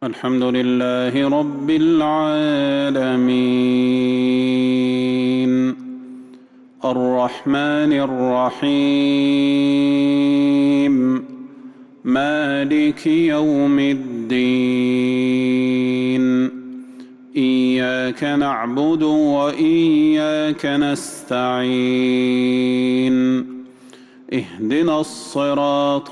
الحمد لله رب العالمين الرحمن الرحيم مالك يوم الدين إياك نعبد وإياك نستعين اهدنا الصراط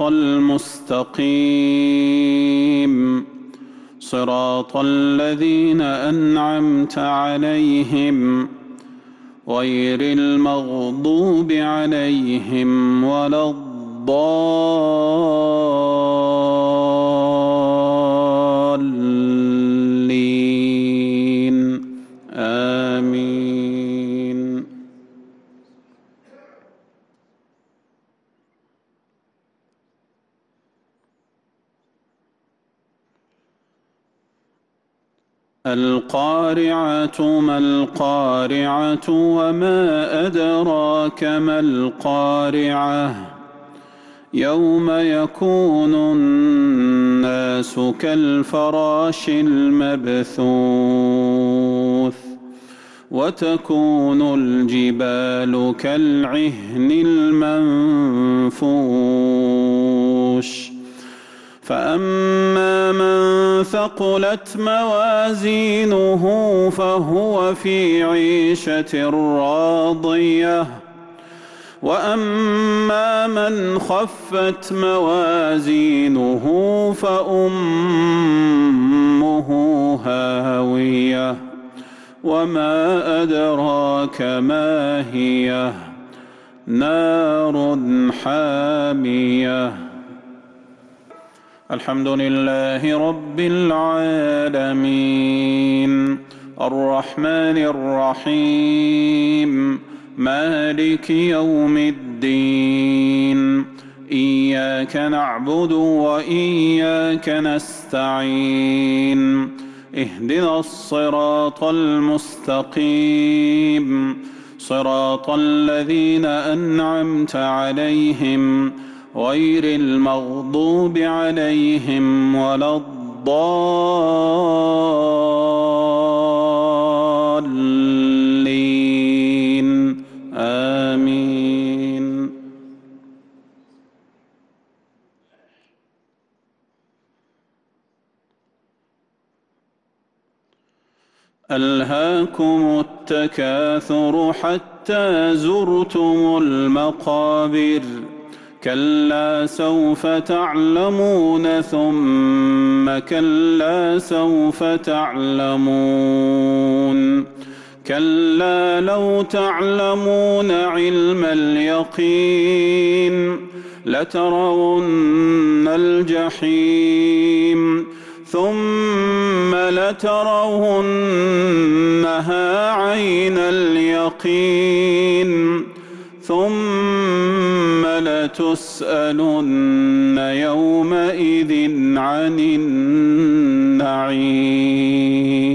المستقيم صراط الذين أنعمت عليهم غير المغضوب عليهم ولا الضالين آمين. القارعة ما القارعة وما أدراك ما القارعة يوم يكون الناس كالفراش المبثوث وتكون الجبال كالعهن المنفوش فأما من ثقلت موازينه فهو في عيشة راضية وأما من خفت موازينه فأمه هاوية وما أدراك ما هي نار حامية. الحمد لله رب العالمين الرحمن الرحيم مالك يوم الدين إياك نعبد وإياك نستعين اهدنا الصراط المستقيم صراط الذين أنعمت عليهم غير المغضوب عليهم ولا الضالين آمين. ألهاكم التكاثر حتى زرتم المقابر كلا سوف تعلمون ثم كلا سوف تعلمون كلا لو تعلمون علم اليقين لترون الجحيم ثم لترونها عين اليقين ثم لتسألن يومئذ عن النعيم.